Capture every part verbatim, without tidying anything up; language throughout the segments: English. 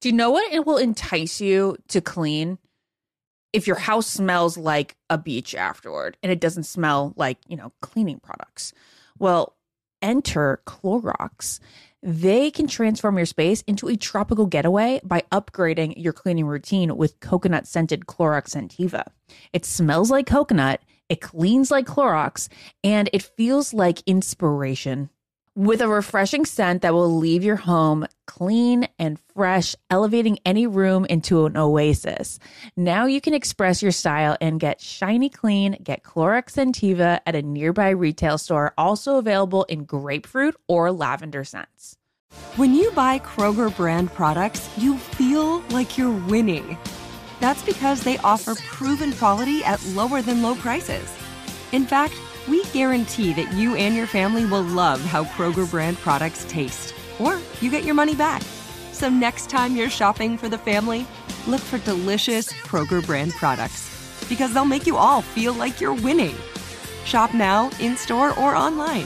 Do you know what it will entice you to clean? If your house smells like a beach afterward and it doesn't smell like, you know, cleaning products. Well, enter Clorox. They can transform your space into a tropical getaway by upgrading your cleaning routine with coconut-scented Clorox Scentiva. It smells like coconut, it cleans like Clorox, and it feels like inspiration. With a refreshing scent that will leave your home clean and fresh, elevating any room into an oasis. Now you can express your style and get shiny clean. Get Clorox Scentiva at a nearby retail store, also available in grapefruit or lavender scents. When you buy Kroger brand products, you feel like you're winning. That's because they offer proven quality at lower than low prices. In fact, we guarantee that you and your family will love how Kroger brand products taste, or you get your money back. So next time you're shopping for the family, look for delicious Kroger brand products, because they'll make you all feel like you're winning. Shop now, in-store, or online.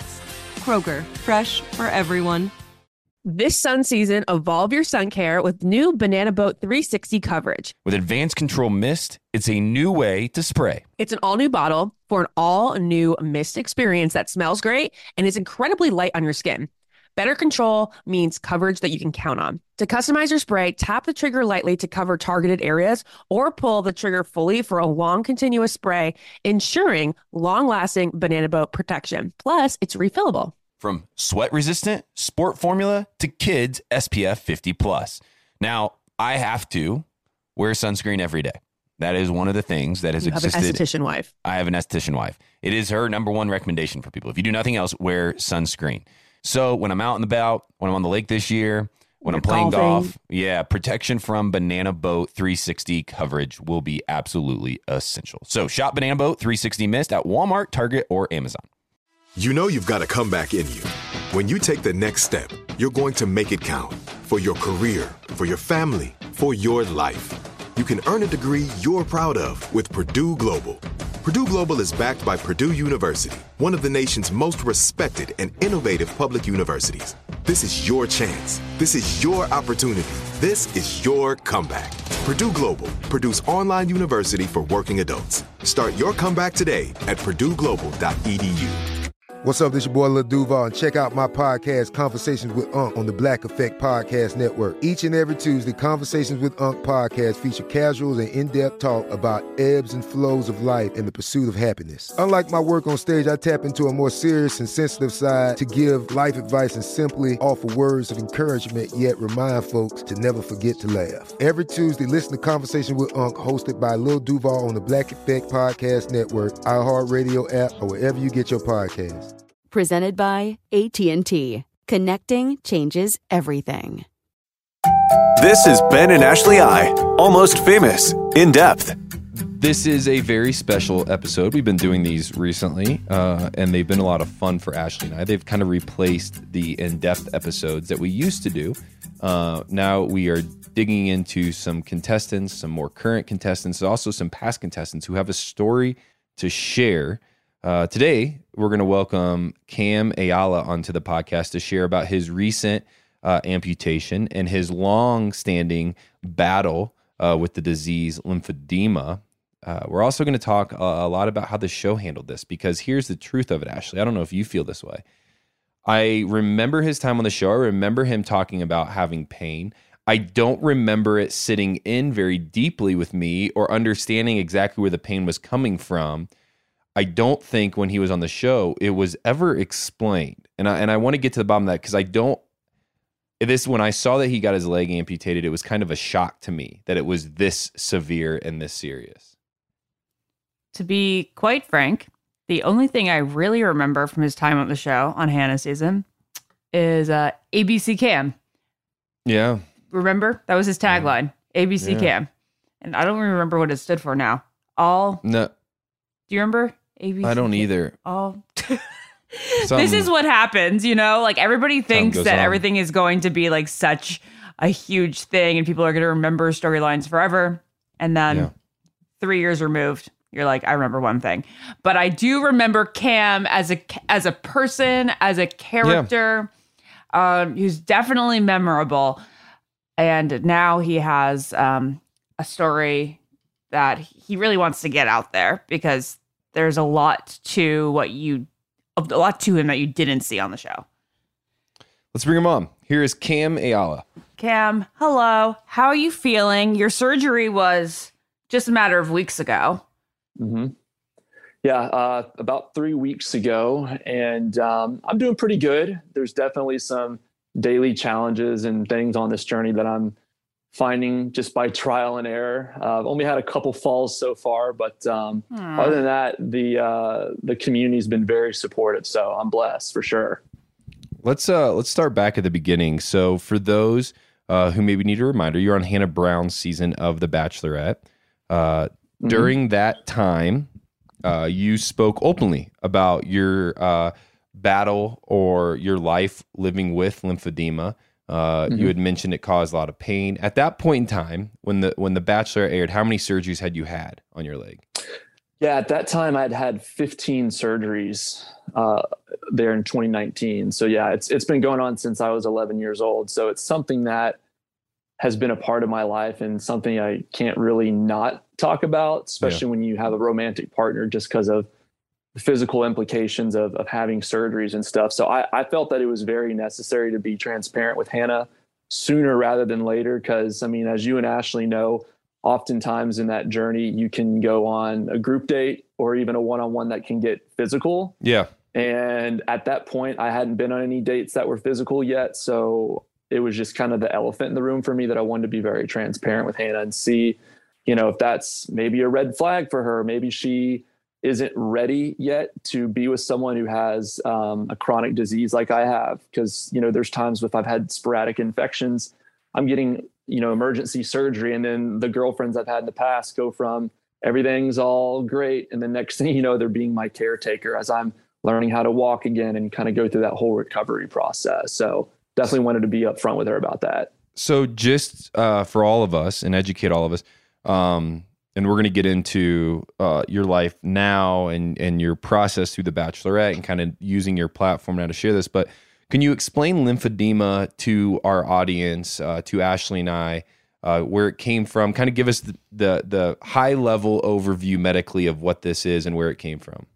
Kroger, fresh for everyone. This sun season, evolve your sun care with new Banana Boat three sixty coverage. With Advanced Control Mist, it's a new way to spray. It's an all-new bottle for an all-new mist experience that smells great and is incredibly light on your skin. Better control means coverage that you can count on. To customize your spray, tap the trigger lightly to cover targeted areas or pull the trigger fully for a long continuous spray, ensuring long-lasting Banana Boat protection. Plus, it's refillable. From sweat-resistant, sport formula, to kids S P F fifty plus. Now, I have to wear sunscreen every day. That is one of the things that has you existed. Have an esthetician wife. I have an esthetician wife. It is her number one recommendation for people. If you do nothing else, wear sunscreen. So when I'm out and about, when I'm on the lake this year, when You're I'm playing golfing. golf, yeah, protection from Banana Boat three sixty coverage will be absolutely essential. So shop Banana Boat three sixty Mist at Walmart, Target, or Amazon. You know you've got a comeback in you. When you take the next step, you're going to make it count for your career, for your family, for your life. You can earn a degree you're proud of with Purdue Global. Purdue Global is backed by Purdue University, one of the nation's most respected and innovative public universities. This is your chance. This is your opportunity. This is your comeback. Purdue Global, Purdue's online university for working adults. Start your comeback today at purdue global dot e d u. What's up, this your boy Lil Duval, and check out my podcast, Conversations with Unc, on the Black Effect Podcast Network. Each and every Tuesday, Conversations with Unc podcast feature casual and in-depth talk about ebbs and flows of life and the pursuit of happiness. Unlike my work on stage, I tap into a more serious and sensitive side to give life advice and simply offer words of encouragement, yet remind folks to never forget to laugh. Every Tuesday, listen to Conversation with Unc, hosted by Lil Duval on the Black Effect Podcast Network, iHeartRadio app, or wherever you get your podcasts. Presented by A T and T. Connecting changes everything. This is Ben and Ashley I, Almost Famous, In Depth. This is a very special episode. We've been doing these recently, uh, and they've been a lot of fun for Ashley and I. They've kind of replaced the in-depth episodes that we used to do. Uh, now we are digging into some contestants, some more current contestants, also some past contestants who have a story to share. Uh, today, we're going to welcome Cam Ayala onto the podcast to share about his recent uh, amputation and his long-standing battle uh, with the disease lymphedema. Uh, we're also going to talk a, a lot about how the show handled this, because here's the truth of it, Ashley. I don't know if you feel this way. I remember his time on the show. I remember him talking about having pain. I don't remember it sitting in very deeply with me or understanding exactly where the pain was coming from. I don't think when he was on the show, it was ever explained. And I, and I want to get to the bottom of that, because I don't, this, when I saw that he got his leg amputated, it was kind of a shock to me that it was this severe and this serious. To be quite frank, the only thing I really remember from his time on the show on Hannah season is uh, A B C Cam. Yeah. Remember? That was his tagline, yeah. A B C yeah. Cam. And I don't remember what it stood for now. All. No. Do you remember? A B C I don't Cam? either. All. This is what happens, you know? Like, everybody thinks that on. everything is going to be like such a huge thing and people are going to remember storylines forever. And then yeah. three years removed, you're like, I remember one thing. But I do remember Cam as a as a person, as a character, yeah. um, who's definitely memorable. And now he has um, a story that he really wants to get out there because there's a lot to what you, a lot to him that you didn't see on the show. Let's bring him on. Here is Cam Ayala. Cam, hello. How are you feeling? Your surgery was just a matter of weeks ago. Mm-hmm. Yeah, uh, about three weeks ago, and um, I'm doing pretty good. There's definitely some daily challenges and things on this journey that I'm finding just by trial and error. Uh, I've only had a couple falls so far, but um, other than that, the uh, the community's been very supportive. So I'm blessed for sure. Let's uh, let's start back at the beginning. So for those uh, who maybe need a reminder, you're on Hannah Brown's season of The Bachelorette. Uh, mm-hmm. During that time, uh, you spoke openly about your uh, battle or your life living with lymphedema. Uh, mm-hmm. You had mentioned it caused a lot of pain. At that point in time, when the when The Bachelor aired, how many surgeries had you had on your leg? Yeah, at that time I'd had fifteen surgeries uh, there in twenty nineteen. So yeah, it's it's been going on since I was eleven years old. So it's something that has been a part of my life and something I can't really not talk about, especially yeah. when you have a romantic partner, just because of the physical implications of, of having surgeries and stuff. So I, I felt that it was very necessary to be transparent with Hannah sooner rather than later. Because, I mean, as you and Ashley know, oftentimes in that journey, you can go on a group date or even a one-on-one that can get physical. Yeah. And at that point, I hadn't been on any dates that were physical yet. So it was just kind of the elephant in the room for me that I wanted to be very transparent with Hannah and see, you know, if that's maybe a red flag for her. Maybe she isn't ready yet to be with someone who has um, a chronic disease like I have. Because, you know, there's times if I've had sporadic infections, I'm getting, you know, emergency surgery. And then the girlfriends I've had in the past go from everything's all great. And the next thing you know, they're being my caretaker as I'm learning how to walk again and kind of go through that whole recovery process. So definitely wanted to be upfront with her about that. So just uh, for all of us and educate all of us, um, and we're going to get into uh, your life now and, and your process through The Bachelorette and kind of using your platform now to share this. But can you explain lymphedema to our audience, uh, to Ashley and I, uh, where it came from? Kind of give us the, the, the high level overview medically of what this is and where it came from.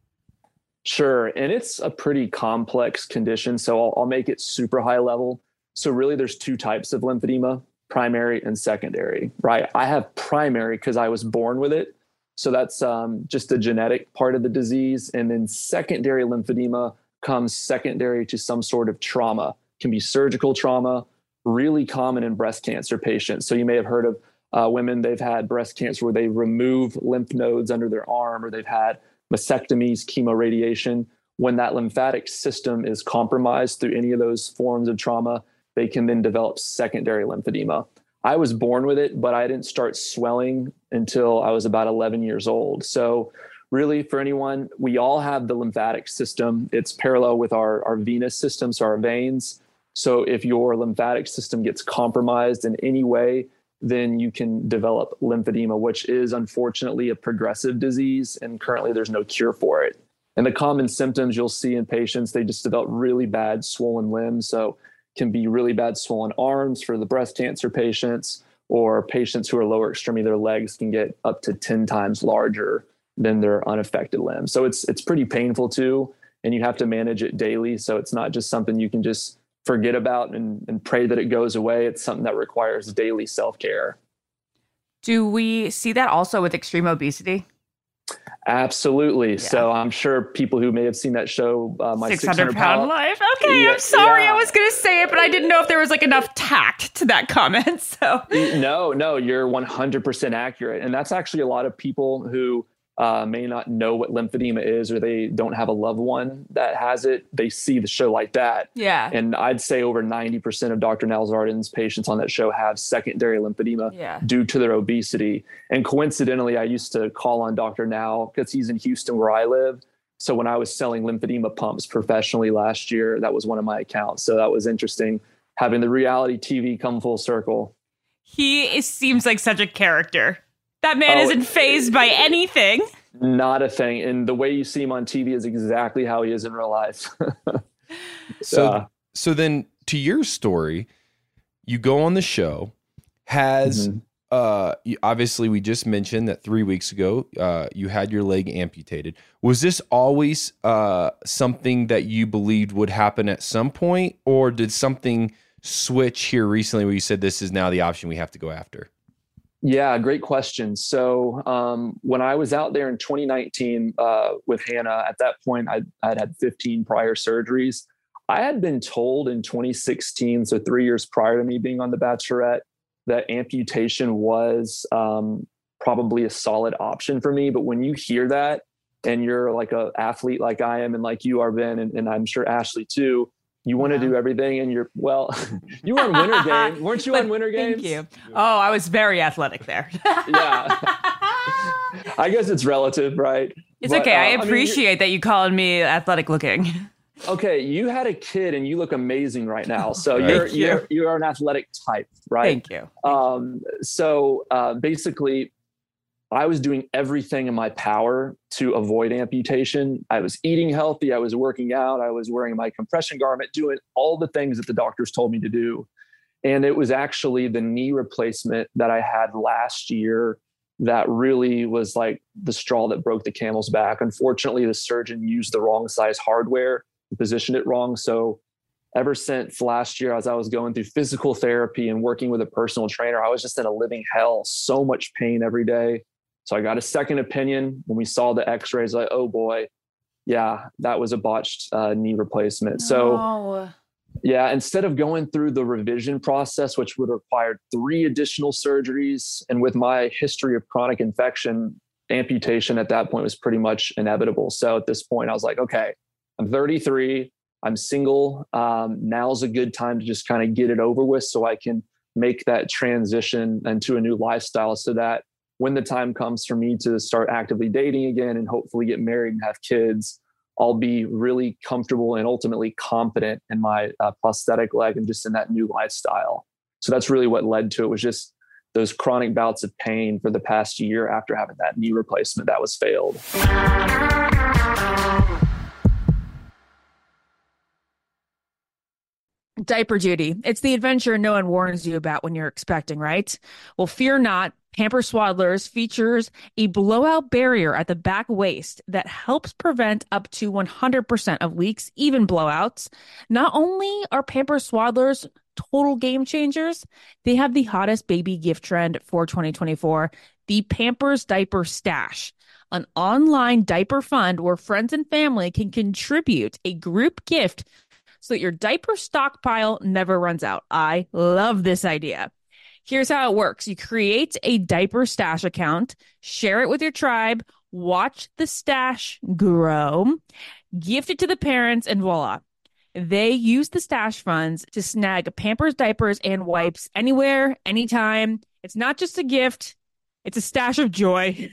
Sure. And it's a pretty complex condition. So I'll, I'll make it super high level. So really there's two types of lymphedema, primary and secondary, right? I have primary because I was born with it. So that's um, just the genetic part of the disease. And then secondary lymphedema comes secondary to some sort of trauma. It can be surgical trauma, really common in breast cancer patients. So you may have heard of uh, women, they've had breast cancer where they remove lymph nodes under their arm, or they've had mastectomies, chemoradiation. When that lymphatic system is compromised through any of those forms of trauma, they can then develop secondary lymphedema. I was born with it, but I didn't start swelling until I was about eleven years old. So really for anyone, we all have the lymphatic system. It's parallel with our, our venous system, so our veins. So if your lymphatic system gets compromised in any way, then you can develop lymphedema, which is unfortunately a progressive disease. And currently there's no cure for it. And the common symptoms you'll see in patients, they just develop really bad swollen limbs. So can be really bad swollen arms for the breast cancer patients, or patients who are lower extremity, their legs can get up to ten times larger than their unaffected limbs. So it's it's pretty painful too, and you have to manage it daily. So it's not just something you can just forget about and, and pray that it goes away. It's something that requires daily self-care. Do we see that also with extreme obesity? Absolutely. Yeah. So I'm sure people who may have seen that show, uh, my six hundred pound life. Okay, yeah, I'm sorry. Yeah. I was going to say it, but I didn't know if there was like enough tact to that comment. So no, no, you're one hundred percent accurate. And that's actually a lot of people who uh, may not know what lymphedema is, or they don't have a loved one that has it. They see the show like that. Yeah. And I'd say over ninety percent of Doctor Nalzardan's patients on that show have secondary lymphedema yeah. due to their obesity. And coincidentally, I used to call on Doctor Nal because he's in Houston where I live. So when I was selling lymphedema pumps professionally last year, that was one of my accounts. So that was interesting, having the reality T V come full circle. He is, seems like such a character. That man oh, isn't fazed by anything. Not a thing. And the way you see him on T V is exactly how he is in real life. so, uh, so then to your story, you go on the show Has Mhm. uh, you, obviously we just mentioned that three weeks ago uh, you had your leg amputated. Was this always uh, something that you believed would happen at some point, or did something switch here recently where you said this is now the option we have to go after? Yeah, great question. So um, when I was out there in twenty nineteen uh, with Hannah, at that point I'd, I'd had fifteen prior surgeries. I had been told in twenty sixteen, so three years prior to me being on The Bachelorette, that amputation was um, probably a solid option for me. But when you hear that and you're like an athlete like I am and like you are, Ben, and, and I'm sure Ashley too, you want to Yeah. do everything, and you're, well, you were on Winter Games. Weren't you But on Winter Games? Thank you. Oh, I was very athletic there. Yeah. I guess it's relative, right? It's But, okay. uh, I mean, you're- appreciate that you called me athletic looking. Okay, you had a kid and you look amazing right now. So Thank you're, you. you're you're an athletic type, right? Thank you. Um, so uh, basically, I was doing everything in my power to avoid amputation. I was eating healthy. I was working out. I was wearing my compression garment, doing all the things that the doctors told me to do. And it was actually the knee replacement that I had last year that really was like the straw that broke the camel's back. Unfortunately, the surgeon used the wrong size hardware, positioned it wrong. So ever since last year, as I was going through physical therapy and working with a personal trainer, I was just in a living hell, so much pain every day. So I got a second opinion. When we saw the x-rays, like, oh boy, yeah, that was a botched uh, knee replacement. So No. yeah, instead of going through the revision process, which would require three additional surgeries, and with my history of chronic infection, amputation at that point was pretty much inevitable. So at this point, I was like, okay, I'm thirty-three, I'm single. Um, now's a good time to just kind of get it over with so I can make that transition into a new lifestyle, so that when the time comes for me to start actively dating again and hopefully get married and have kids, I'll be really comfortable and ultimately confident in my uh, prosthetic leg and just in that new lifestyle. So that's really what led to it, was just those chronic bouts of pain for the past year after having that knee replacement that was failed. Diaper duty. It's the adventure no one warns you about when you're expecting, right? Well, fear not. Pamper Swaddlers features a blowout barrier at the back waist that helps prevent up to one hundred percent of leaks, even blowouts. Not only are Pamper Swaddlers total game changers, they have the hottest baby gift trend for twenty twenty-four, the Pampers Diaper Stash, an online diaper fund where friends and family can contribute a group gift so that your diaper stockpile never runs out. I love this idea. Here's how it works. You create a diaper stash account, share it with your tribe, watch the stash grow, gift it to the parents, and voila. They use the stash funds to snag Pampers diapers and wipes anywhere, anytime. It's not just a gift, it's a stash of joy.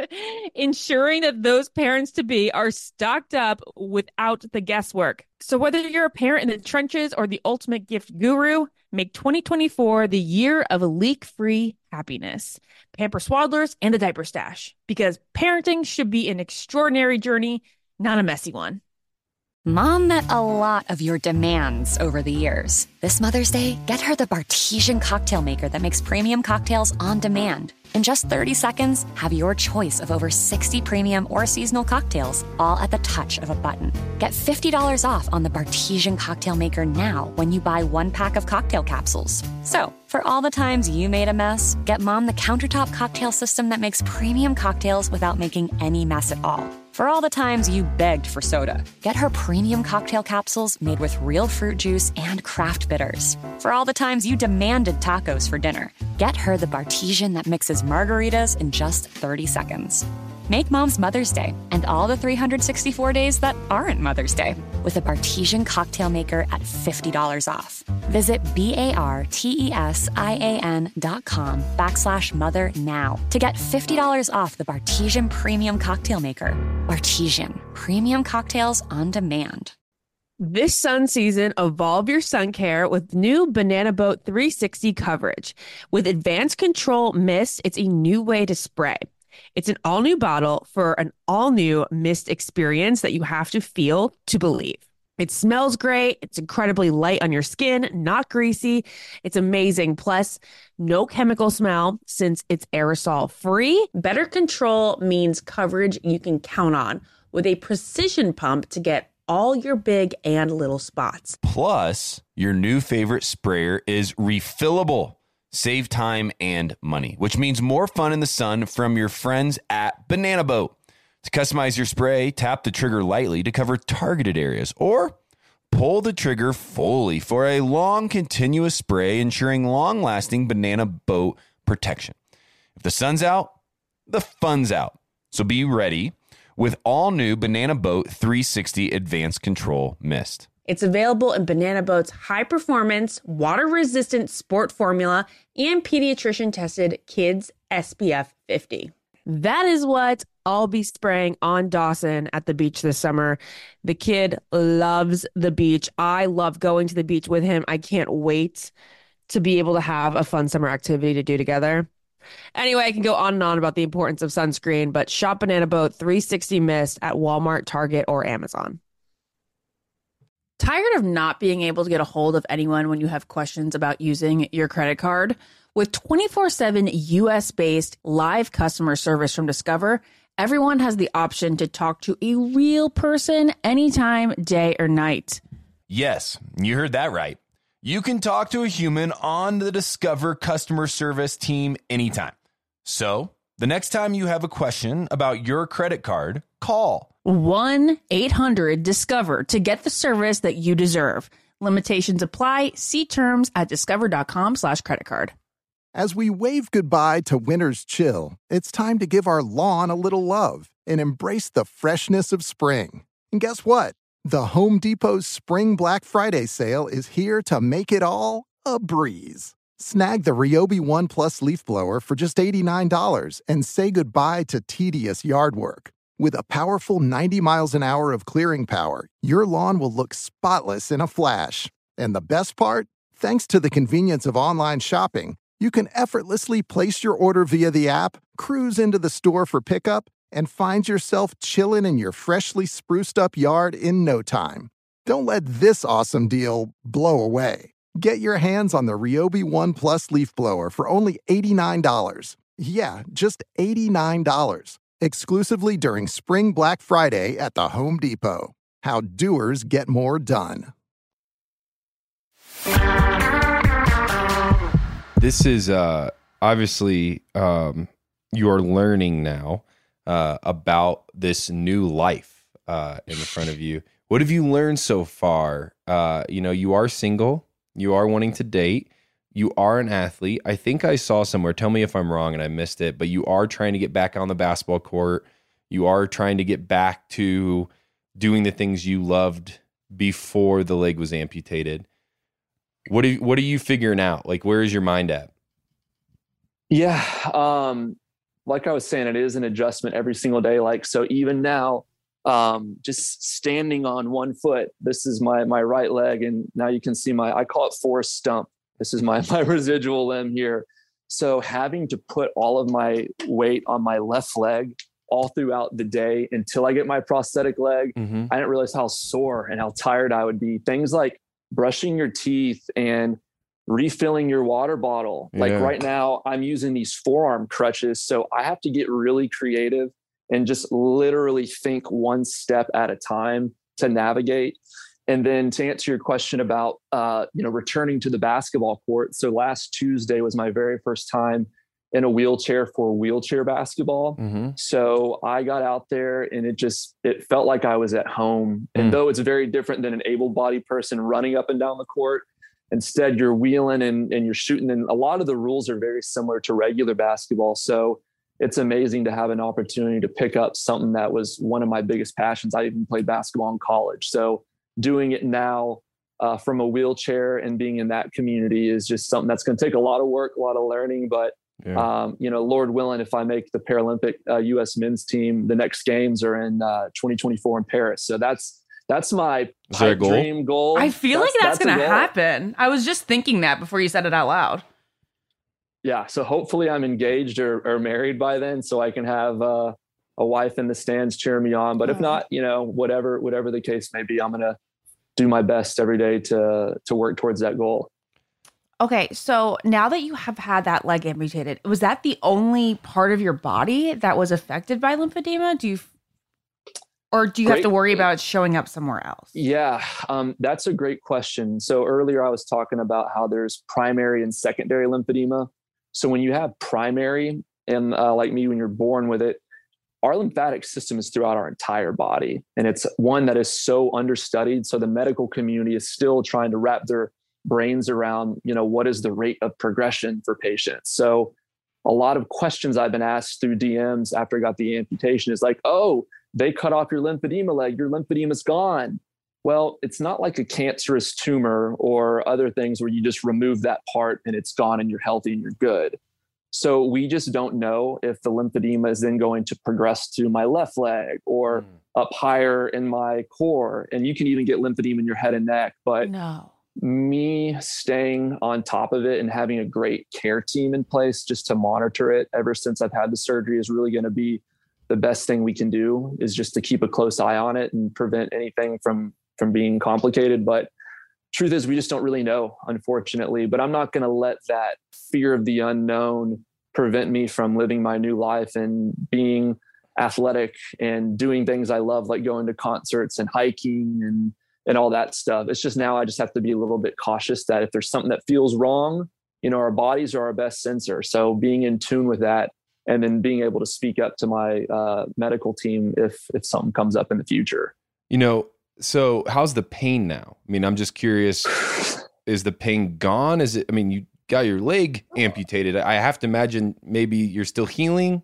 Ensuring that those parents-to-be are stocked up without the guesswork. So whether you're a parent in the trenches or the ultimate gift guru, make twenty twenty-four the year of leak-free happiness. Pamper Swaddlers and the Diaper Stash. Because parenting should be an extraordinary journey, not a messy one. Mom met a lot of your demands over the years. This Mother's Day, get her the Bartesian cocktail maker that makes premium cocktails on demand. In just thirty seconds, have your choice of over sixty premium or seasonal cocktails, all at the touch of a button. Get fifty dollars off on the Bartesian cocktail maker now when you buy one pack of cocktail capsules. So, for all the times you made a mess, get Mom the countertop cocktail system that makes premium cocktails without making any mess at all. For all the times you begged for soda, get her premium cocktail capsules made with real fruit juice and craft bitters. For all the times you demanded tacos for dinner, get her the Bartesian that mixes margaritas in just thirty seconds. Make Mom's Mother's Day and all the three hundred sixty-four days that aren't Mother's Day with a Bartesian cocktail maker at fifty dollars off. Visit B-A-R-T-E-S-I-A-N dot com backslash mother now to get fifty dollars off the Bartesian Premium Cocktail Maker. Bartesian, premium cocktails on demand. This sun season, evolve your sun care with new Banana Boat three sixty coverage. With advanced control mist, it's a new way to spray. It's an all-new bottle for an all-new mist experience that you have to feel to believe. It smells great. It's incredibly light on your skin, not greasy. It's amazing. Plus, no chemical smell since it's aerosol free. Better control means coverage you can count on with a precision pump to get all your big and little spots. Plus, your new favorite sprayer is refillable. Save time and money, which means more fun in the sun from your friends at Banana Boat. To customize your spray, tap the trigger lightly to cover targeted areas, or pull the trigger fully for a long, continuous spray, ensuring long-lasting Banana Boat protection. If the sun's out, the fun's out. So be ready with all new Banana Boat three sixty Advanced Control Mist. It's available in Banana Boat's high-performance, water-resistant sport formula and pediatrician-tested Kids S P F fifty. That is what I'll be spraying on Dawson at the beach this summer. The kid loves the beach. I love going to the beach with him. I can't wait to be able to have a fun summer activity to do together. Anyway, I can go on and on about the importance of sunscreen, but shop Banana Boat three sixty Mist at Walmart, Target, or Amazon. Tired of not being able to get a hold of anyone when you have questions about using your credit card? With twenty-four seven U S-based live customer service from Discover, everyone has the option to talk to a real person anytime, day or night. Yes, you heard that right. You can talk to a human on the Discover customer service team anytime. So, the next time you have a question about your credit card, call one eight hundred discover to get the service that you deserve. Limitations apply. See terms at discover.com slash credit card. As we wave goodbye to winter's chill, it's time to give our lawn a little love and embrace the freshness of spring. And guess what? The Home Depot's Spring Black Friday sale is here to make it all a breeze. Snag the Ryobi One Plus leaf blower for just eighty-nine dollars and say goodbye to tedious yard work. With a powerful ninety miles an hour of clearing power, your lawn will look spotless in a flash. And the best part? Thanks to the convenience of online shopping, you can effortlessly place your order via the app, cruise into the store for pickup, and find yourself chilling in your freshly spruced up yard in no time. Don't let this awesome deal blow away. Get your hands on the Ryobi One Plus leaf blower for only eighty-nine dollars. Yeah, just eighty-nine dollars. Exclusively during Spring Black Friday at the Home Depot. How doers get more done. This is uh, obviously um, you are learning now uh, about this new life uh, in front of you. What have you learned so far? Uh, you know, you are single. You are wanting to date. You are an athlete. I think I saw somewhere, tell me if I'm wrong and I missed it, but you are trying to get back on the basketball court. You are trying to get back to doing the things you loved before the leg was amputated. What are you, what are you figuring out? Like, where is your mind at? Yeah. Um, like I was saying, it is an adjustment every single day. Like, so even now, um, just standing on one foot, this is my, my right leg. And now you can see my, I call it Forrest Stump. This is my, my residual limb here. So having to put all of my weight on my left leg all throughout the day until I get my prosthetic leg, mm-hmm. I didn't realize how sore and how tired I would be. Things like brushing your teeth and refilling your water bottle. Yeah. Like right now I'm using these forearm crutches. So I have to get really creative and just literally think one step at a time to navigate. And then to answer your question about, uh, you know, returning to the basketball court. So last Tuesday was my very first time in a wheelchair for wheelchair basketball. Mm-hmm. So I got out there and it just, it felt like I was at home. Mm. And though it's very different than an able-bodied person running up and down the court, instead you're wheeling and, and you're shooting. And a lot of the rules are very similar to regular basketball. So it's amazing to have an opportunity to pick up something that was one of my biggest passions. I even played basketball in college. So doing it now uh, from a wheelchair and being in that community is just something that's going to take a lot of work, a lot of learning, but Yeah. Um, you know, Lord willing, if I make the Paralympic uh, U S men's team, the next games are in uh, twenty twenty-four in Paris. So that's that's my pipe goal? dream goal. I feel that's, like that's, that's going to goal. happen. I was just thinking that before you said it out loud. Yeah. So hopefully I'm engaged or, or married by then, so I can have uh, a wife in the stands cheering me on. But oh. if not, you know, whatever whatever the case may be, I'm gonna do my best every day to to work towards that goal. Okay, so now that you have had that leg amputated, was that the only part of your body that was affected by lymphedema? Do you, or do you Great. have to worry about it showing up somewhere else? Yeah, um, that's a great question. So earlier I was talking about how there's primary and secondary lymphedema. So when you have primary, and uh, like me, when you're born with it, our lymphatic system is throughout our entire body. And it's one that is so understudied. So the medical community is still trying to wrap their brains around, you know, what is the rate of progression for patients. So a lot of questions I've been asked through D Ms after I got the amputation is like, oh, they cut off your lymphedema leg, your lymphedema is gone. Well, it's not like a cancerous tumor or other things where you just remove that part and it's gone and you're healthy and you're good. So we just don't know if the lymphedema is then going to progress to my left leg or mm. up higher in my core. And you can even get lymphedema in your head and neck. But no. me staying on top of it and having a great care team in place just to monitor it ever since I've had the surgery is really going to be the best thing we can do, is just to keep a close eye on it and prevent anything from, from being complicated. But truth is, we just don't really know, unfortunately. But I'm not going to let that fear of the unknown prevent me from living my new life and being athletic and doing things I love, like going to concerts and hiking and and all that stuff. It's just now I just have to be a little bit cautious that if there's something that feels wrong, you know, our bodies are our best sensor. So being in tune with that and then being able to speak up to my uh, medical team if if something comes up in the future. You know, so how's the pain now? I mean, I'm just curious, is the pain gone? Is it, I mean, you got your leg amputated. I have to imagine maybe you're still healing.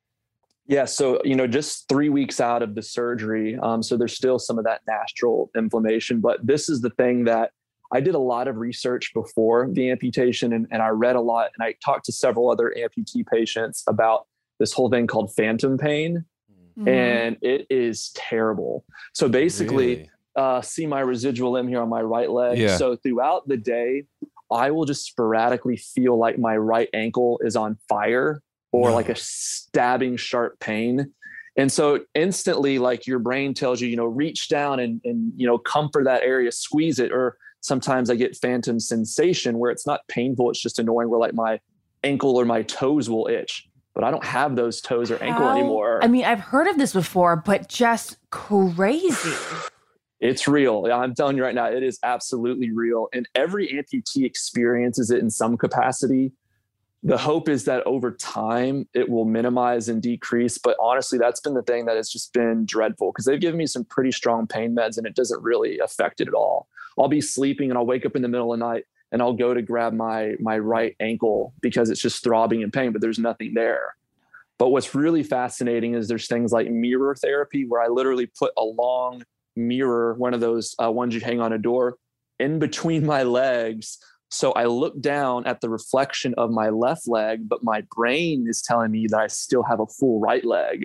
Yeah. So, you know, just three weeks out of the surgery. Um, so there's still some of that natural inflammation, but this is the thing that I did a lot of research before the amputation, and, and I read a lot, and I talked to several other amputee patients about this whole thing called phantom pain. Mm-hmm. And it is terrible. So basically, really? uh, see my residual limb here on my right leg. Yeah. So throughout the day, I will just sporadically feel like my right ankle is on fire, or no. like a stabbing sharp pain. And so instantly, like, your brain tells you, you know, reach down and, and, you know, comfort that area, squeeze it. Or sometimes I get phantom sensation where it's not painful. It's just annoying, where like my ankle or my toes will itch, but I don't have those toes or ankle How? anymore. I mean, I've heard of this before, but just crazy. It's real. I'm telling you right now, it is absolutely real. And every amputee experiences it in some capacity. The hope is that over time it will minimize and decrease. But honestly, that's been the thing that has just been dreadful, because they've given me some pretty strong pain meds and it doesn't really affect it at all. I'll be sleeping and I'll wake up in the middle of the night and I'll go to grab my, my right ankle because it's just throbbing in pain, but there's nothing there. But what's really fascinating is there's things like mirror therapy, where I literally put a long mirror, one of those uh, ones you hang on a door, in between my legs. So I look down at the reflection of my left leg, but my brain is telling me that I still have a full right leg.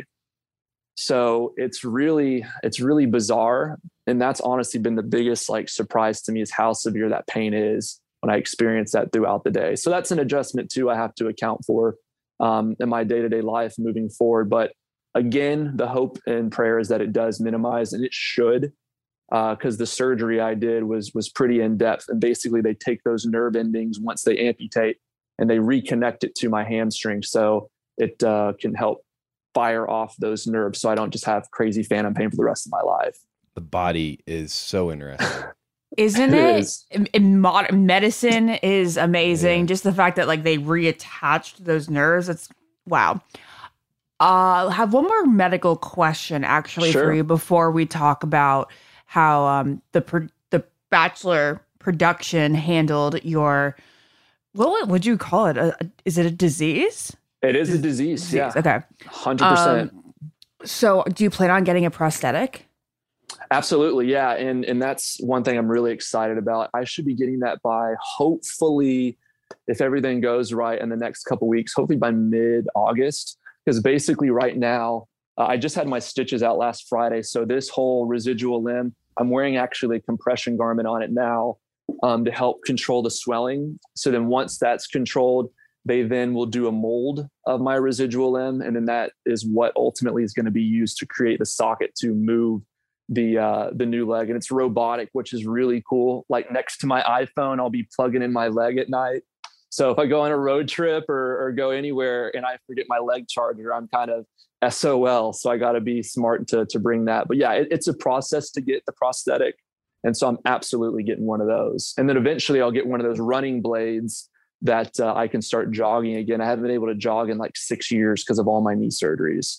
So it's really, it's really bizarre. And that's honestly been the biggest like surprise to me, is how severe that pain is when I experience that throughout the day. So that's an adjustment too I have to account for um, in my day-to-day life moving forward. But again, the hope and prayer is that it does minimize, and it should. Because uh, the surgery I did was was pretty in depth, and basically they take those nerve endings once they amputate and they reconnect it to my hamstring, so it uh, can help fire off those nerves, so I don't just have crazy phantom pain for the rest of my life. The body is so interesting, isn't it? it? Is. In, in modern medicine is amazing. Yeah. Just the fact that like they reattached those nerves. It's wow. Uh, I have one more medical question actually sure. for you before we talk about how um, the pro- the Bachelor production handled your, what would you call it? A, a, is it a disease? It is a disease, disease. Yeah. Okay. one hundred percent. Um, so do you plan on getting a prosthetic? Absolutely, yeah. And, and that's one thing I'm really excited about. I should be getting that by, hopefully, if everything goes right, in the next couple of weeks, hopefully by mid-August. Because basically right now, Uh, I just had my stitches out last Friday. So this whole residual limb, I'm wearing actually a compression garment on it now um, to help control the swelling. So then once that's controlled, they then will do a mold of my residual limb. And then that is what ultimately is going to be used to create the socket to move the uh, the new leg, and it's robotic, which is really cool. Like next to my iPhone, I'll be plugging in my leg at night. So if I go on a road trip or, or go anywhere and I forget my leg charger, I'm kind of S O L. So I got to be smart to to bring that. But yeah, it, it's a process to get the prosthetic. And so I'm absolutely getting one of those. And then eventually I'll get one of those running blades that uh, I can start jogging again. I haven't been able to jog in like six years because of all my knee surgeries.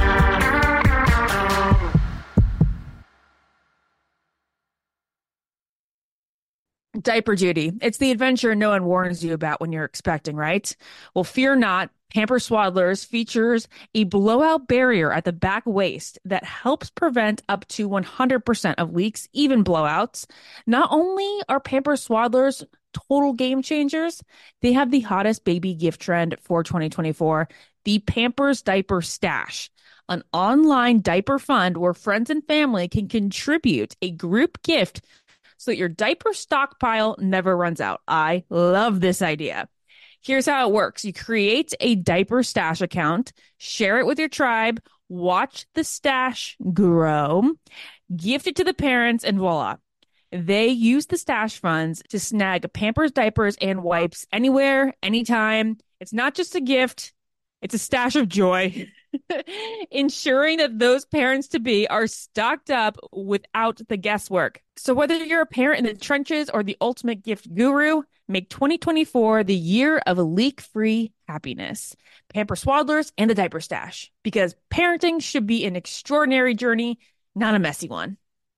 Diaper duty. It's the adventure no one warns you about when you're expecting, right? Well, fear not. Pampers Swaddlers features a blowout barrier at the back waist that helps prevent up to one hundred percent of leaks, even blowouts. Not only are Pampers Swaddlers total game changers, they have the hottest baby gift trend for twenty twenty-four, the Pampers Diaper Stash, an online diaper fund where friends and family can contribute a group gift so that your diaper stockpile never runs out. I love this idea. Here's how it works. You create a diaper stash account, share it with your tribe, watch the stash grow, gift it to the parents, and voila. They use the stash funds to snag Pampers diapers and wipes anywhere, anytime. It's not just a gift. It's a stash of joy, ensuring that those parents-to-be are stocked up without the guesswork. So whether you're a parent in the trenches or the ultimate gift guru, make twenty twenty-four the year of leak-free happiness. Pampers Swaddlers and the Diaper Stash, because parenting should be an extraordinary journey, not a messy one.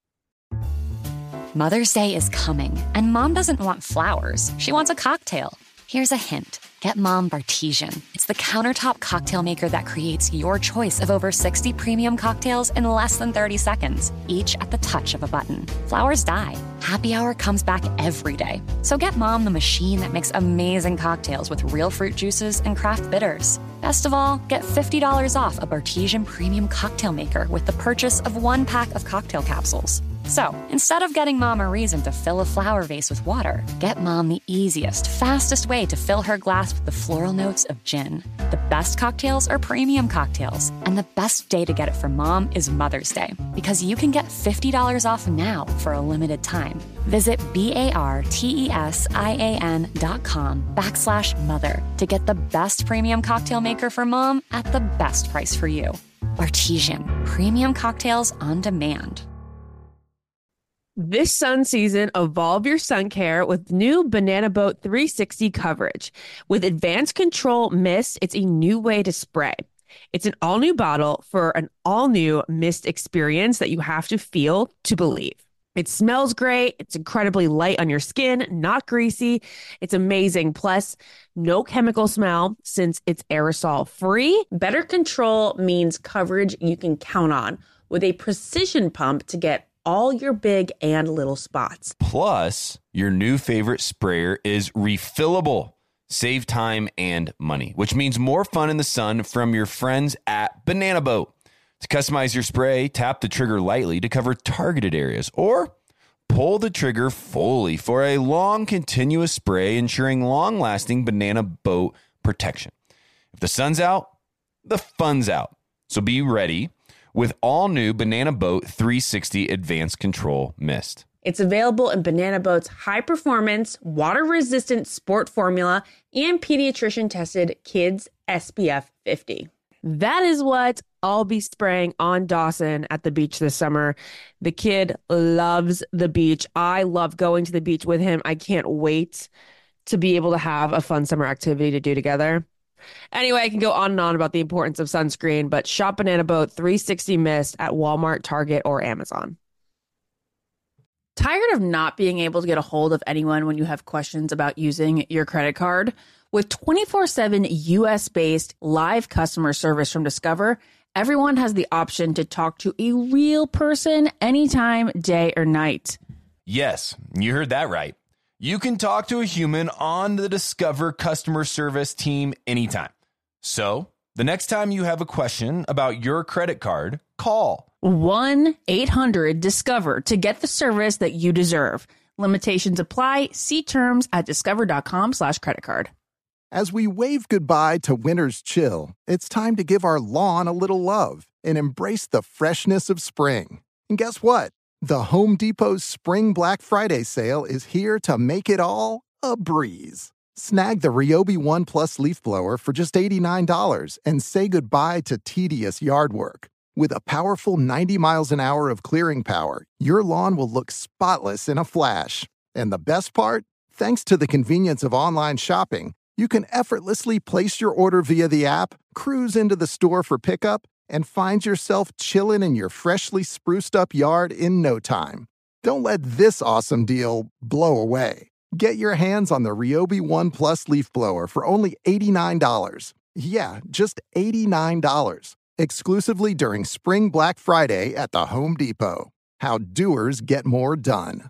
Mother's Day is coming, and Mom doesn't want flowers. She wants a cocktail. Here's a hint. Get Mom Bartesian. It's the countertop cocktail maker that creates your choice of over sixty premium cocktails in less than thirty seconds, each at the touch of a button. Flowers die. Happy Hour comes back every day. So get Mom the machine that makes amazing cocktails with real fruit juices and craft bitters. Best of all, get fifty dollars off a Bartesian premium cocktail maker with the purchase of one pack of cocktail capsules. So, instead of getting Mom a reason to fill a flower vase with water, get Mom the easiest, fastest way to fill her glass with the floral notes of gin. The best cocktails are premium cocktails, and the best day to get it for Mom is Mother's Day, because you can get fifty dollars off now for a limited time. Visit B-A-R-T-E-S-I-A-N dot com backslash mother to get the best premium cocktail maker for Mom at the best price for you. Bartesian, premium cocktails on demand. This sun season, evolve your sun care with new Banana Boat three sixty coverage. With Advanced Control Mist, it's a new way to spray. It's an all-new bottle for an all-new mist experience that you have to feel to believe. It smells great. It's incredibly light on your skin, not greasy. It's amazing. Plus, no chemical smell since it's aerosol-free. Better control means coverage you can count on with a precision pump to get all your big and little spots. Plus, your new favorite sprayer is refillable. Save time and money, which means more fun in the sun from your friends at Banana Boat. To customize your spray, tap the trigger lightly to cover targeted areas, or pull the trigger fully for a long, continuous spray, ensuring long-lasting Banana Boat protection. If the sun's out, the fun's out. So be ready with all new Banana Boat three sixty Advanced Control Mist. It's available in Banana Boat's high-performance, water-resistant sport formula and pediatrician-tested Kids S P F fifty. That is what I'll be spraying on Dawson at the beach this summer. The kid loves the beach. I love going to the beach with him. I can't wait to be able to have a fun summer activity to do together. Anyway, I can go on and on about the importance of sunscreen, but shop Banana Boat three sixty Mist at Walmart, Target, or Amazon. Tired of not being able to get a hold of anyone when you have questions about using your credit card? With twenty-four seven U S-based live customer service from Discover, everyone has the option to talk to a real person anytime, day or night. Yes, you heard that right. You can talk to a human on the Discover customer service team anytime. So, the next time you have a question about your credit card, call one eight hundred discover to get the service that you deserve. Limitations apply. See terms at discover.com slash credit card. As we wave goodbye to winter's chill, it's time to give our lawn a little love and embrace the freshness of spring. And guess what? The Home Depot's Spring Black Friday sale is here to make it all a breeze. Snag the Ryobi One Plus leaf blower for just eighty-nine dollars and say goodbye to tedious yard work. With a powerful ninety miles an hour of clearing power, your lawn will look spotless in a flash. And the best part? Thanks to the convenience of online shopping, you can effortlessly place your order via the app, cruise into the store for pickup, and find yourself chilling in your freshly spruced up yard in no time. Don't let this awesome deal blow away. Get your hands on the Ryobi One Plus leaf blower for only eighty-nine dollars. Yeah, just eighty-nine dollars. Exclusively during Spring Black Friday at the Home Depot. How doers get more done.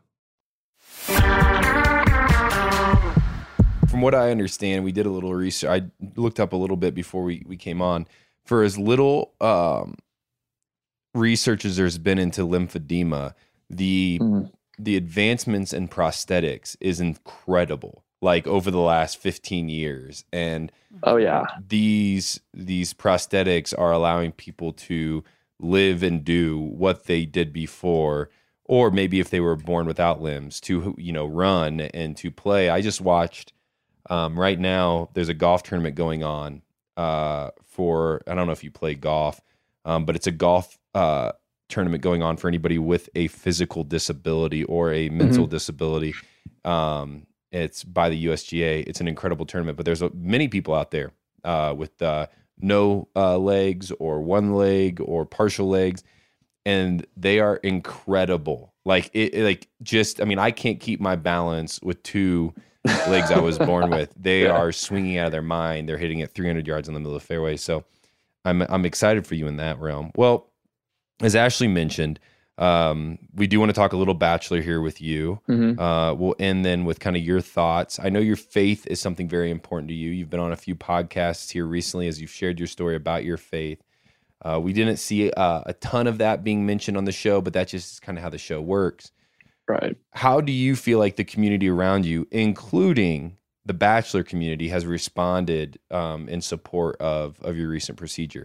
From what I understand, we did a little research. I looked up a little bit before we, we came on. For as little um, research as there's been into lymphedema, the mm. the advancements in prosthetics is incredible. Like over the last fifteen years, and oh yeah, these these prosthetics are allowing people to live and do what they did before, or maybe if they were born without limbs, to you know run and to play. I just watched um, right now. There's a golf tournament going on uh, for I don't know if you play golf, um, but it's a golf uh, tournament going on for anybody with a physical disability or a mental mm-hmm. disability. Um, It's by the U S G A. It's an incredible tournament, but there's a, many people out there uh, with uh, no uh, legs or one leg or partial legs, and they are incredible. Like it, it- like just, I mean, I can't keep my balance with two legs I was born with. They Yeah. are swinging out of their mind. They're hitting it three hundred yards in the middle of the fairway. So I'm I'm excited for you in that realm. Well, as Ashley mentioned, um, we do want to talk a little Bachelor here with you. Mhm. Uh, we'll end then with kind of your thoughts. I know your faith is something very important to you. You've been on a few podcasts here recently as you've shared your story about your faith. Uh, we didn't see uh, a ton of that being mentioned on the show, but that's just kind of how the show works. Right. How do you feel like the community around you, including the Bachelor community, has responded um, in support of of your recent procedure?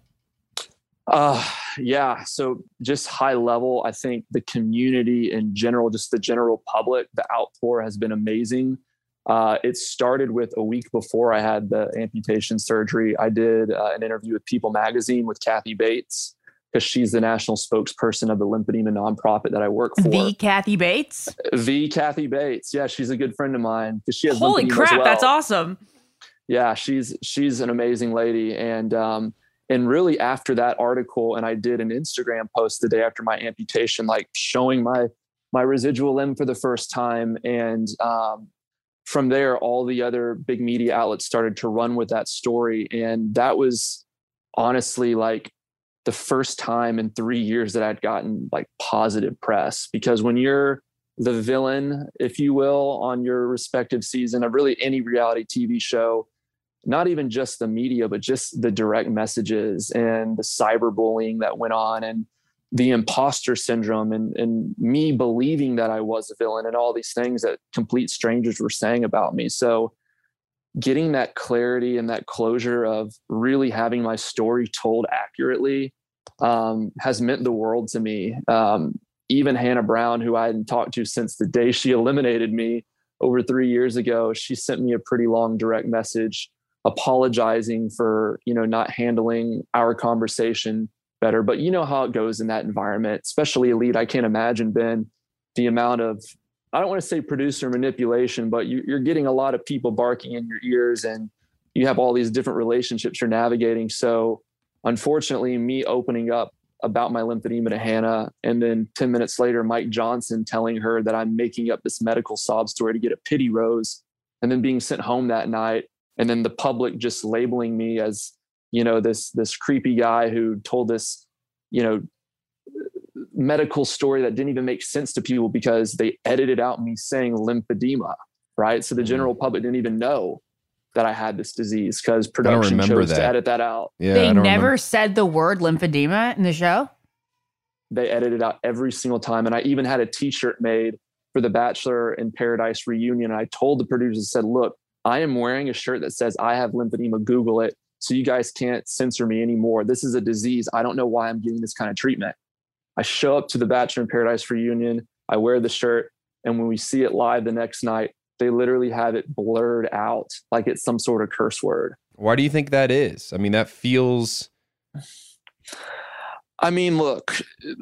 Uh, yeah. So just high level, I think the community in general, just the general public, the outpour has been amazing. Uh, it started with a week before I had the amputation surgery. I did uh, an interview with People Magazine with Kathy Bates, because she's the national spokesperson of the lymphedema nonprofit that I work for. The Kathy Bates? The Kathy Bates. Yeah, she's a good friend of mine because she has Holy lymphedema as crap, well. that's awesome. Yeah, she's she's an amazing lady. And um, and really after that article, and I did an Instagram post the day after my amputation, like showing my my residual limb for the first time. And um, from there, all the other big media outlets started to run with that story. And that was honestly like the first time in three years that I'd gotten like positive press, because when you're the villain, if you will, on your respective season of really any reality T V show, not even just the media, but just the direct messages and the cyberbullying that went on and the imposter syndrome and, and me believing that I was a villain and all these things that complete strangers were saying about me. So getting that clarity and that closure of really having my story told accurately um, has meant the world to me. Um, even Hannah Brown, who I hadn't talked to since the day she eliminated me over three years ago, she sent me a pretty long direct message apologizing for, you know, not handling our conversation better. But you know how it goes in that environment, especially Elite. I can't imagine, Ben, the amount of, I don't want to say producer manipulation, but you, you're getting a lot of people barking in your ears and you have all these different relationships you're navigating. So unfortunately, me opening up about my lymphedema to Hannah, and then ten minutes later, Mike Johnson telling her that I'm making up this medical sob story to get a pity rose, and then being sent home that night. And then the public just labeling me as, you know, this, this creepy guy who told this, you know, medical story that didn't even make sense to people because they edited out me saying lymphedema, right? So the general public didn't even know that I had this disease because production chose that. to edit that out. Yeah, they I don't never remember. said the word lymphedema in the show? They edited out every single time. And I even had a t-shirt made for the Bachelor in Paradise reunion. And I told the producers, said, look, I am wearing a shirt that says I have lymphedema, Google it. So you guys can't censor me anymore. This is a disease. I don't know why I'm getting this kind of treatment. I show up to the Bachelor in Paradise reunion, I wear the shirt, and when we see it live the next night, they literally have it blurred out like it's some sort of curse word. Why do you think that is? I mean, that feels... I mean, look,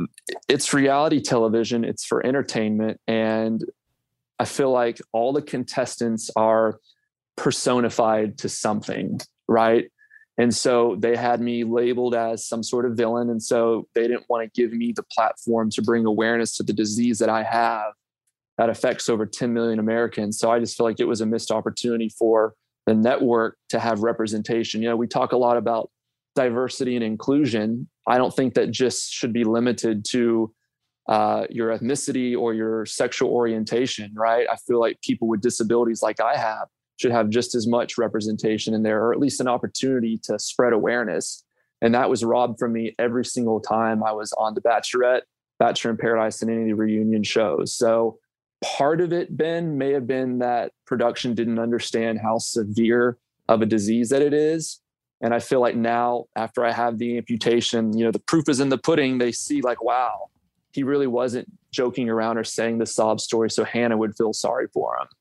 it's reality television. It's for entertainment. And I feel like all the contestants are personified to something, right? And so they had me labeled as some sort of villain. And so they didn't want to give me the platform to bring awareness to the disease that I have that affects over ten million Americans. So I just feel like it was a missed opportunity for the network to have representation. You know, we talk a lot about diversity and inclusion. I don't think that just should be limited to uh, your ethnicity or your sexual orientation, right? I feel like people with disabilities like I have should have just as much representation in there, or at least an opportunity to spread awareness. And that was robbed from me every single time I was on The Bachelorette, Bachelor in Paradise, and any of the reunion shows. So part of it, Ben, may have been that production didn't understand how severe of a disease that it is. And I feel like now, after I have the amputation, you know, the proof is in the pudding. They see like, wow, he really wasn't joking around or saying the sob story so Hannah would feel sorry for him.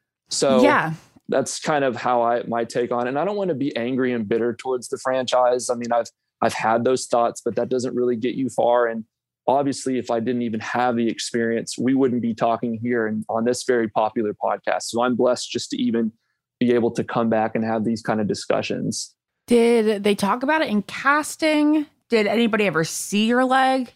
So yeah, that's kind of how I my take on it. And I don't want to be angry and bitter towards the franchise. I mean, I've I've had those thoughts, but that doesn't really get you far. And obviously, if I didn't even have the experience, we wouldn't be talking here and on this very popular podcast. So I'm blessed just to even be able to come back and have these kind of discussions. Did they talk about it in casting? Did anybody ever see your leg?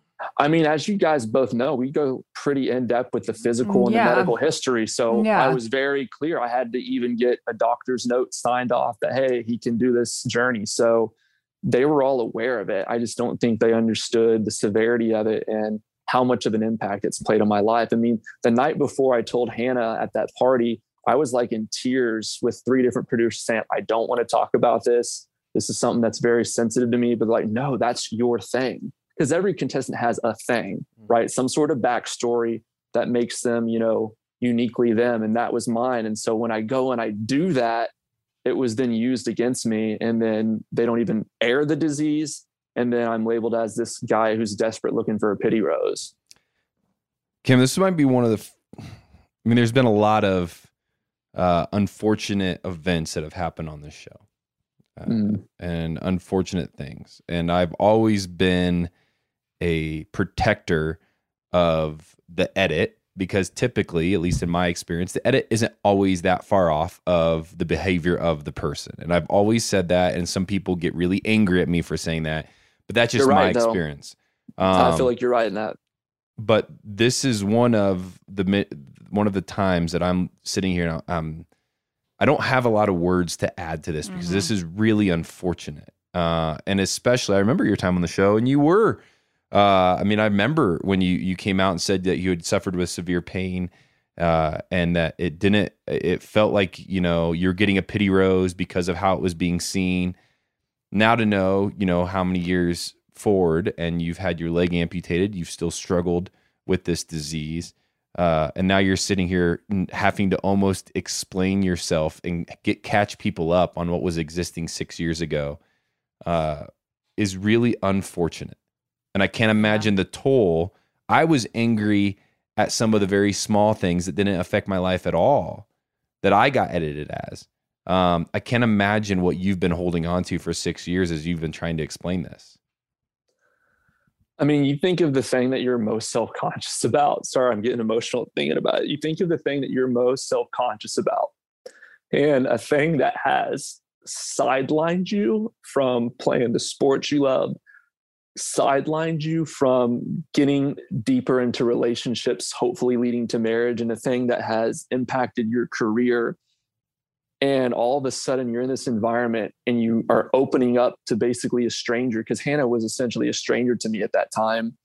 I mean, as you guys both know, we go pretty in depth with the physical and Yeah. the medical history. So Yeah. I was very clear. I had to even get a doctor's note signed off that, hey, he can do this journey. So they were all aware of it. I just don't think they understood the severity of it and how much of an impact it's played on my life. I mean, the night before I told Hannah at that party, I was like in tears with three different producers saying, I don't want to talk about this. This is something that's very sensitive to me, but like, no, that's your thing. Because every contestant has a thing, right? Some sort of backstory that makes them, you know, uniquely them. And that was mine. And so when I go and I do that, it was then used against me. And then they don't even air the disease. And then I'm labeled as this guy who's desperate looking for a pity rose. Kim, this might be one of the, I mean, there's been a lot of uh, unfortunate events that have happened on this show uh, mm. and unfortunate things. And I've always been a protector of the edit because typically, at least in my experience, the edit isn't always that far off of the behavior of the person. And I've always said that, and some people get really angry at me for saying that, but that's just you're my right, experience. Um, I feel like you're right in that. But this is one of the one of the times that I'm sitting here and um, I don't have a lot of words to add to this because mm-hmm. this is really unfortunate. Uh, and especially, I remember your time on the show, and you were. Uh, I mean, I remember when you you came out and said that you had suffered with severe pain, uh, and that it didn't. It felt like, you know, you're getting a pity rose because of how it was being seen. Now to know, you know, how many years forward, and you've had your leg amputated, you've still struggled with this disease, uh, and now you're sitting here having to almost explain yourself and get catch people up on what was existing six years ago, uh, is really unfortunate. And I can't imagine the toll. I was angry at some of the very small things that didn't affect my life at all that I got edited as. Um, I can't imagine what you've been holding on to for six years as you've been trying to explain this. I mean, you think of the thing that you're most self-conscious about. Sorry, I'm getting emotional thinking about it. You think of the thing that you're most self-conscious about, and a thing that has sidelined you from playing the sports you love, sidelined you from getting deeper into relationships, hopefully leading to marriage, and a thing that has impacted your career. And all of a sudden you're in this environment and you are opening up to basically a stranger, because Hannah was essentially a stranger to me at that time.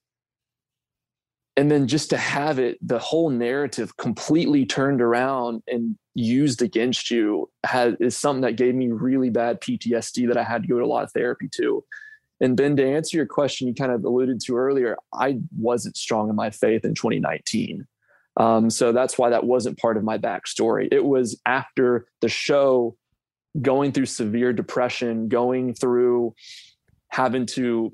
And then just to have it, the whole narrative completely turned around and used against you has, is something that gave me really bad P T S D that I had to go to a lot of therapy to. And Ben, to answer your question, you kind of alluded to earlier, I wasn't strong in my faith in twenty nineteen. Um, so that's why that wasn't part of my backstory. It was after the show, going through severe depression, going through having to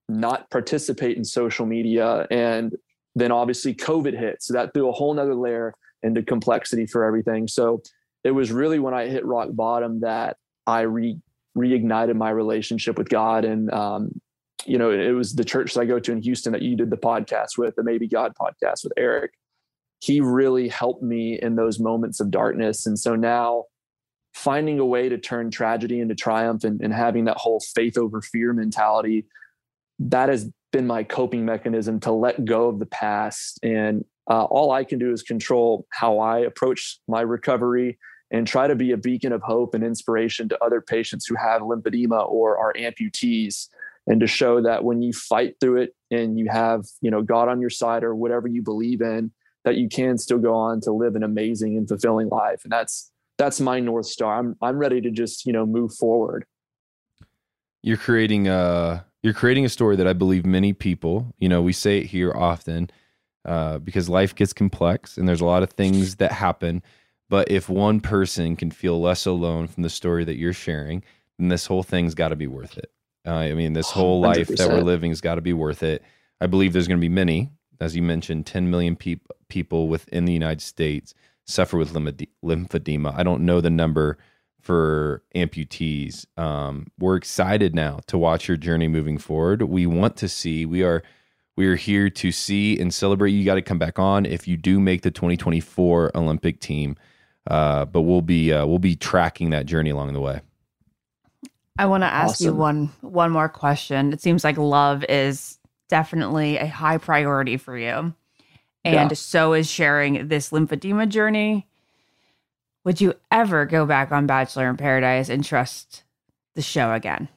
not participate in social media. And then obviously COVID hit. So that threw a whole nother layer into complexity for everything. So it was really when I hit rock bottom that I re reignited my relationship with God. And, um, you know, it was the church that I go to in Houston that you did the podcast with, the Maybe God podcast with Eric. He really helped me in those moments of darkness. And so now finding a way to turn tragedy into triumph and, and having that whole faith over fear mentality, that has been my coping mechanism to let go of the past. And uh, all I can do is control how I approach my recovery and try to be a beacon of hope and inspiration to other patients who have lymphedema or are amputees, and to show that when you fight through it and you have, you know, God on your side or whatever you believe in, that you can still go on to live an amazing and fulfilling life. And that's, that's my North Star. I'm, I'm ready to just, you know, move forward. You're creating a, you're creating a story that I believe many people, you know, we say it here often, uh, because life gets complex and there's a lot of things that happen. But if one person can feel less alone from the story that you're sharing, then this whole thing's got to be worth it. Uh, I mean, this whole life one hundred percent that we're living has got to be worth it. I believe there's going to be many, as you mentioned, ten million peop- people within the United States suffer with lymphede- lymphedema. I don't know the number for amputees. Um, we're excited now to watch your journey moving forward. We want to see, we are we are here to see and celebrate. You got to come back on if you do make the twenty twenty-four Olympic team. Uh, but we'll be uh, we'll be tracking that journey along the way. I want to ask Awesome. you one one more question. It seems like love is definitely a high priority for you, and Yeah. so is sharing this lymphedema journey. Would you ever go back on Bachelor in Paradise and trust the show again?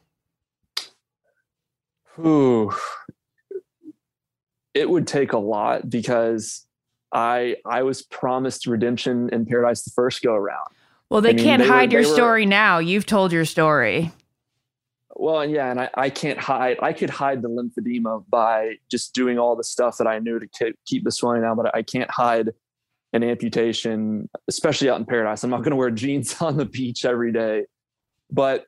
Ooh, it would take a lot, because I I was promised redemption in Paradise the first go around. Well, they I mean, can't they were- hide your they were- story now. You've told your story. Well, and yeah, and I, I can't hide. I could hide the lymphedema by just doing all the stuff that I knew to keep, keep the swelling down, but I can't hide an amputation, especially out in Paradise. I'm not going to wear jeans on the beach every day. But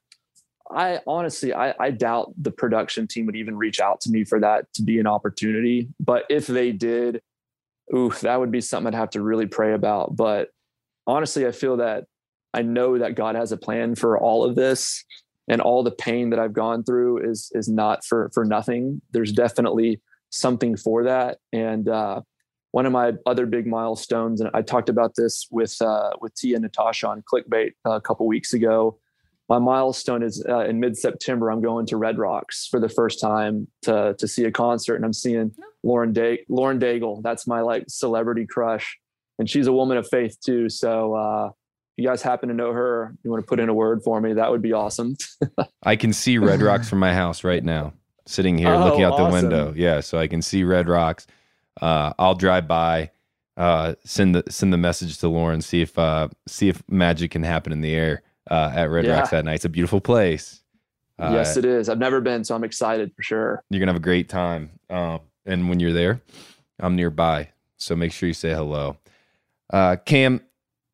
I honestly, I, I doubt the production team would even reach out to me for that to be an opportunity. But if they did, ooh, that would be something I'd have to really pray about. But honestly, I feel that I know that God has a plan for all of this. And all the pain that I've gone through is is not for for nothing. There's definitely something for that. And uh, one of my other big milestones, and I talked about this with uh, with Tia and Natasha on Clickbait a couple weeks ago. My milestone is uh, in mid-September. I'm going to Red Rocks for the first time to to see a concert, and I'm seeing Lauren Day Lauren Daigle. That's my like celebrity crush, and she's a woman of faith too. So. Uh, you guys happen to know her, you want to put in a word for me, that would be awesome. I can see Red Rocks from my house right now, sitting here Oh, looking out the awesome. window. Yeah, so I can see Red Rocks. Uh, I'll drive by, uh, send the send the message to Lauren, see if uh, see if magic can happen in the air uh, at Red Yeah. Rocks that night. It's a beautiful place. Uh, Yes, it is. I've never been, so I'm excited for sure. You're gonna have a great time. Um, and when you're there, I'm nearby, so make sure you say hello. Uh, Cam,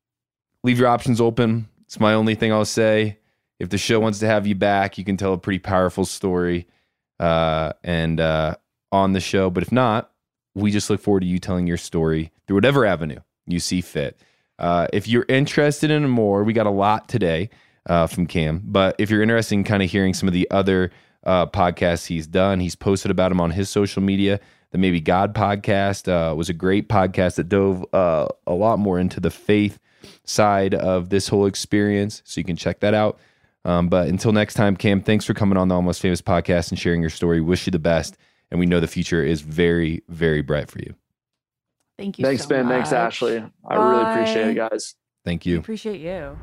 leave your options open. It's my only thing I'll say. If the show wants to have you back, you can tell a pretty powerful story uh, and uh, on the show. But if not, we just look forward to you telling your story through whatever avenue you see fit. Uh, if you're interested in more, we got a lot today uh, from Cam. But if you're interested in kind of hearing some of the other uh, podcasts he's done, he's posted about them on his social media. The Maybe God podcast uh, was a great podcast that dove uh, a lot more into the faith side of this whole experience. So you can check that out. Um, but until next time, Cam, thanks for coming on the Almost Famous podcast and sharing your story. Wish you the best. And we know the future is very, very bright for you. Thank you. Thanks, so Ben. much. Thanks, Ashley. I really appreciate it, Bye. guys. Thank We you. appreciate you.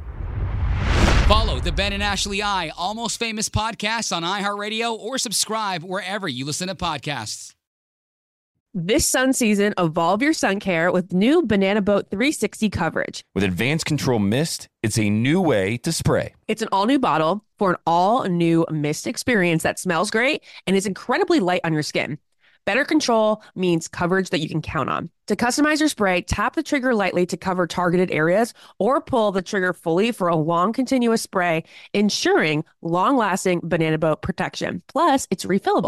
Follow the Ben and Ashley I Almost Famous podcast on iHeartRadio or subscribe wherever you listen to podcasts. This sun season, evolve your sun care with new Banana Boat three sixty coverage. With Advanced Control Mist, it's a new way to spray. It's an all-new bottle for an all-new mist experience that smells great and is incredibly light on your skin. Better control means coverage that you can count on. To customize your spray, tap the trigger lightly to cover targeted areas or pull the trigger fully for a long continuous spray, ensuring long-lasting Banana Boat protection. Plus, it's refillable.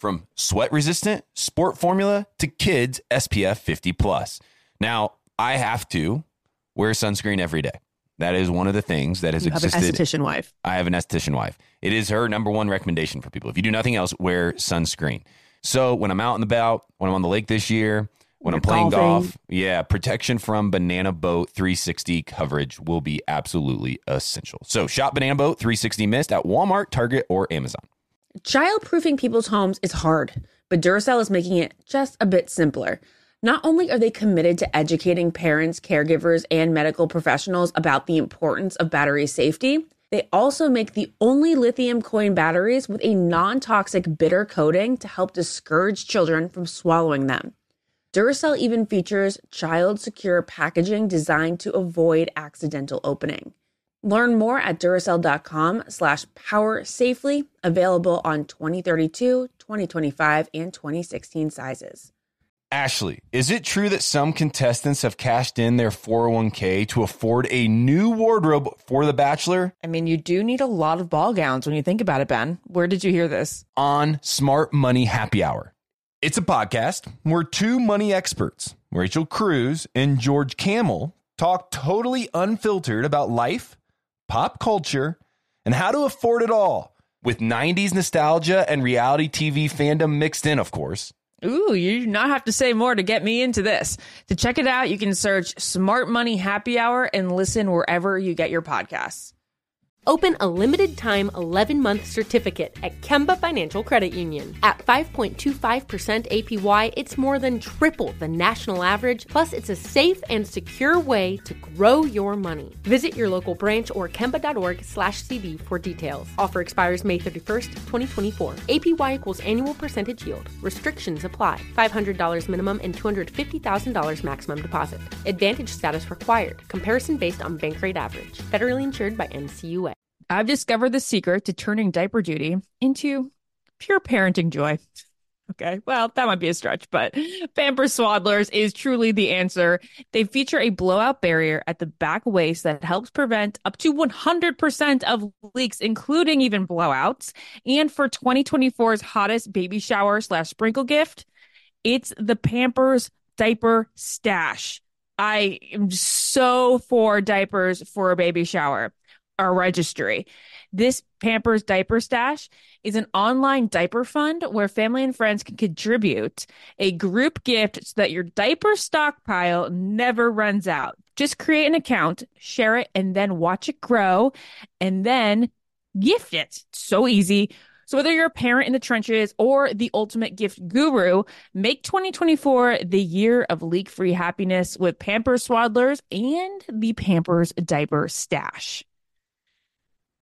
from sweat-resistant sport formula to kids S P F fifty plus. Now, I have to wear sunscreen every day. That is one of the things that has you existed. Have an esthetician wife. I have an esthetician wife. It is her number one recommendation for people. If you do nothing else, wear sunscreen. So when I'm out and about, when I'm on the lake this year, when You're I'm playing golfing. golf, yeah, protection from Banana Boat three sixty coverage will be absolutely essential. So shop Banana Boat three sixty Mist at Walmart, Target, or Amazon. Childproofing people's homes is hard, but Duracell is making it just a bit simpler. Not only are they committed to educating parents, caregivers, and medical professionals about the importance of battery safety, they also make the only lithium coin batteries with a non-toxic bitter coating to help discourage children from swallowing them. Duracell even features child-secure packaging designed to avoid accidental opening. Learn more at Duracell.com slash power safely, available on twenty thirty-two, twenty twenty-five, and twenty sixteen sizes. Ashley, is it true that some contestants have cashed in their four oh one k to afford a new wardrobe for The Bachelor? I mean, you do need a lot of ball gowns when you think about it, Ben. Where did you hear this? On Smart Money Happy Hour. It's a podcast where two money experts, Rachel Cruz and George Camel, talk totally unfiltered about life, pop culture, and how to afford it all, with nineties nostalgia and reality T V fandom mixed in, of course. Ooh, you do not have to say more to get me into this. To check it out, you can search Smart Money Happy Hour and listen wherever you get your podcasts. Open a limited-time eleven-month certificate at Kemba Financial Credit Union. At five point two five percent A P Y, it's more than triple the national average, plus it's a safe and secure way to grow your money. Visit your local branch or kemba.org slash CD for details. Offer expires May thirty-first, twenty twenty-four. A P Y equals annual percentage yield. Restrictions apply. five hundred dollars minimum and two hundred fifty thousand dollars maximum deposit. Advantage status required. Comparison based on bank rate average. Federally insured by N C U A. I've discovered the secret to turning diaper duty into pure parenting joy. Okay, well, that might be a stretch, but Pampers Swaddlers is truly the answer. They feature a blowout barrier at the back waist that helps prevent up to one hundred percent of leaks, including even blowouts. And for twenty twenty-four's hottest baby shower slash sprinkle gift, it's the Pampers Diaper Stash. I am so for diapers for a baby shower. Our registry. This Pampers Diaper Stash is an online diaper fund where family and friends can contribute a group gift so that your diaper stockpile never runs out. Just create an account, share it, and then watch it grow, and then gift it. So easy. So whether you're a parent in the trenches or the ultimate gift guru, make twenty twenty-four the year of leak-free happiness with Pampers Swaddlers and the Pampers Diaper Stash.